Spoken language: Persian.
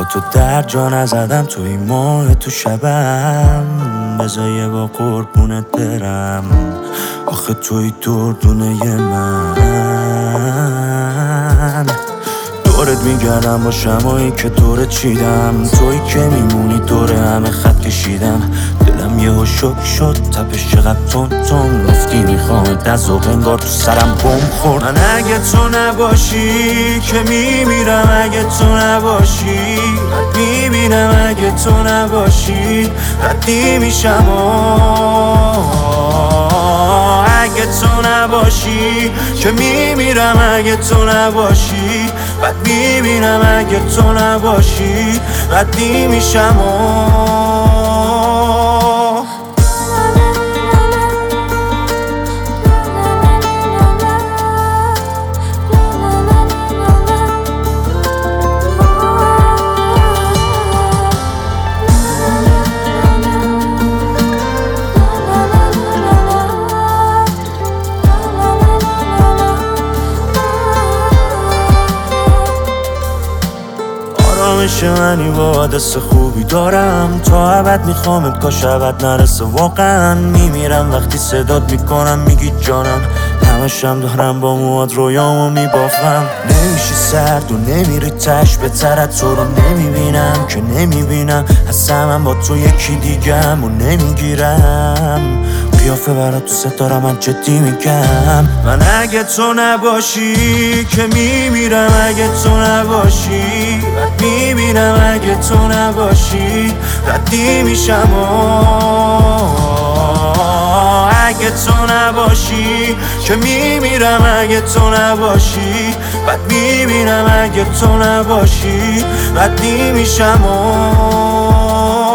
تو در جا نزدم، تو این ماه تو شبم، بذار یه با قربونت برم. آخه توی دردونه من، دورت میگردم با شمایی که دورت چیدم، توی که میمونی دور همه خط کشیدم. دلم یهو شک شد، تپش چقدر تون تون گفتی میخوامت، از ذوق انگار تو سرم بم خورد. من اگه تو نباشی که میمیرم، اگه تو نباشی رد میبینم، اگه تو نباشی ردی میشم. اگه تو نباشی که میمیرم، اگه تو نباشی بد میبینم، اگه تو نباشی ردی میشم. آرامش منی با دست خوبی دارم، تا ابد میخوامت، کاش ابد نرسه. واقعا میمیرم وقتی صدات میکنم میگی جانم، همشم دارم با مواد رویامو میبافم. نمیشی سرد و نمیری تش به طرت، تو رو نمیبینم که نمیبینم، اصلا من با تو یکی دیگم و نمیگیرم قیافه برات تو ستاره، من جدی میگم. من اگه تو نباشی که میمیرم، اگه تو نباشی رد میبینم، اگه تو نباشی ردی میشم. اگه تو نباشی که میمیرم، اگه تو نباشی بد میبینم، اگه تو نباشی ردی میشم.